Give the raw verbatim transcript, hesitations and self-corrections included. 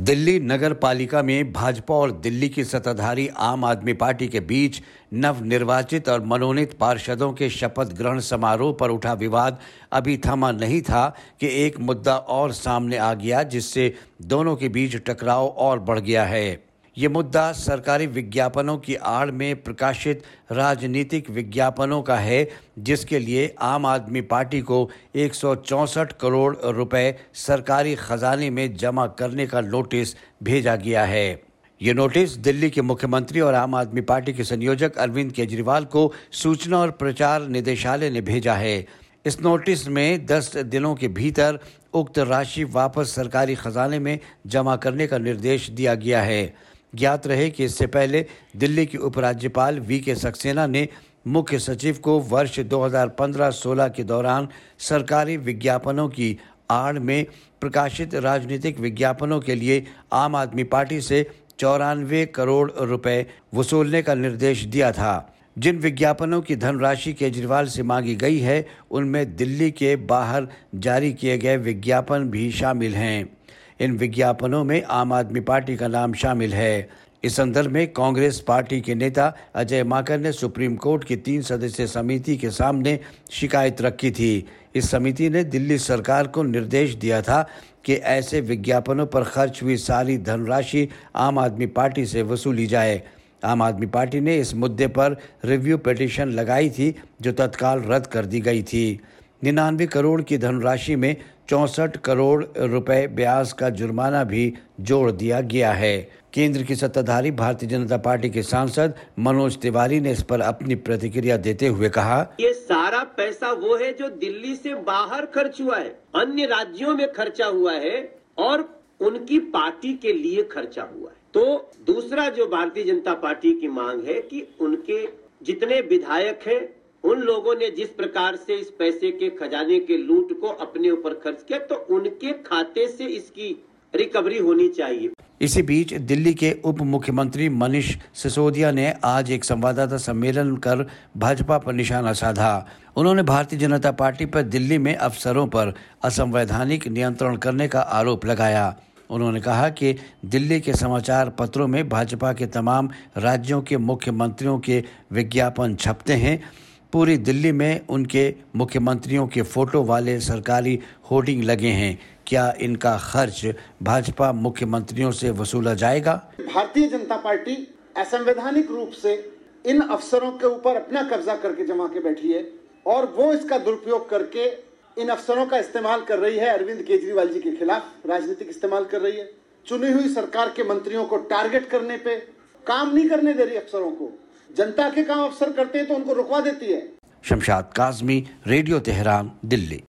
दिल्ली नगर पालिका में भाजपा और दिल्ली की सत्ताधारी आम आदमी पार्टी के बीच नवनिर्वाचित और मनोनीत पार्षदों के शपथ ग्रहण समारोह पर उठा विवाद अभी थमा नहीं था कि एक मुद्दा और सामने आ गया, जिससे दोनों के बीच टकराव और बढ़ गया है। ये मुद्दा सरकारी विज्ञापनों की आड़ में प्रकाशित राजनीतिक विज्ञापनों का है, जिसके लिए आम आदमी पार्टी को एक सौ चौंसठ करोड़ रुपए सरकारी खजाने में जमा करने का नोटिस भेजा गया है। ये नोटिस दिल्ली के मुख्यमंत्री और आम आदमी पार्टी के संयोजक अरविंद केजरीवाल को सूचना और प्रचार निदेशालय ने भेजा है। इस नोटिस में दस दिनों के भीतर उक्त राशि वापस सरकारी खजाने में जमा करने का निर्देश दिया गया है। ज्ञात रहे कि इससे पहले दिल्ली के उपराज्यपाल वी के सक्सेना ने मुख्य सचिव को वर्ष दो हज़ार पंद्रह सोलह के दौरान सरकारी विज्ञापनों की आड़ में प्रकाशित राजनीतिक विज्ञापनों के लिए आम आदमी पार्टी से चौरानवे करोड़ रुपए वसूलने का निर्देश दिया था। जिन विज्ञापनों की धनराशि केजरीवाल से मांगी गई है, उनमें दिल्ली के बाहर जारी किए गए विज्ञापन भी शामिल हैं। इन विज्ञापनों में आम आदमी पार्टी का नाम शामिल है। इस संदर्भ में कांग्रेस पार्टी के नेता अजय माकन ने सुप्रीम कोर्ट की तीन सदस्यीय समिति के सामने शिकायत रखी थी। इस समिति ने दिल्ली सरकार को निर्देश दिया था कि ऐसे विज्ञापनों पर खर्च हुई सारी धनराशि आम आदमी पार्टी से वसूली जाए। आम आदमी पार्टी ने इस मुद्दे पर रिव्यू पिटीशन लगाई थी, जो तत्काल रद्द कर दी गई थी। निन्यानवे करोड़ की धनराशि में चौंसठ करोड़ रुपए ब्याज का जुर्माना भी जोड़ दिया गया है। केंद्र की सत्ताधारी भारतीय जनता पार्टी के सांसद मनोज तिवारी ने इस पर अपनी प्रतिक्रिया देते हुए कहा, ये सारा पैसा वो है जो दिल्ली से बाहर खर्च हुआ है, अन्य राज्यों में खर्चा हुआ है और उनकी पार्टी के लिए खर्चा हुआ है। तो दूसरा जो भारतीय जनता पार्टी की मांग है कि उनके जितने विधायक हैं, उन लोगों ने जिस प्रकार से इस पैसे के खजाने के लूट को अपने ऊपर खर्च किया, तो उनके खाते से इसकी रिकवरी होनी चाहिए। इसी बीच दिल्ली के उप मुख्यमंत्री मनीष सिसोदिया ने आज एक संवाददाता सम्मेलन कर भाजपा पर निशाना साधा। उन्होंने भारतीय जनता पार्टी पर दिल्ली में अफसरों पर असंवैधानिक नियंत्रण करने का आरोप लगाया। उन्होंने कहा कि दिल्ली के समाचार पत्रों में भाजपा के तमाम राज्यों के मुख्यमंत्रियों के विज्ञापन छपते हैं। पूरी दिल्ली में उनके मुख्यमंत्रियों के फोटो वाले सरकारी होर्डिंग लगे हैं। क्या इनका खर्च भाजपा मुख्यमंत्रियों से वसूला जाएगा? भारतीय जनता पार्टी असंवैधानिक रूप से इन अफसरों के ऊपर अपना कब्जा करके जमा के बैठी है और वो इसका दुरुपयोग करके इन अफसरों का इस्तेमाल कर रही है। अरविंद केजरीवाल जी के खिलाफ राजनीतिक इस्तेमाल कर रही है। चुनी हुई सरकार के मंत्रियों को टारगेट करने पे काम नहीं करने दे रही अफसरों को। जनता के काम अफसर करते हैं तो उनको रुकवा देती है। Shamshad Kazmi, radio Tehran, Delhi.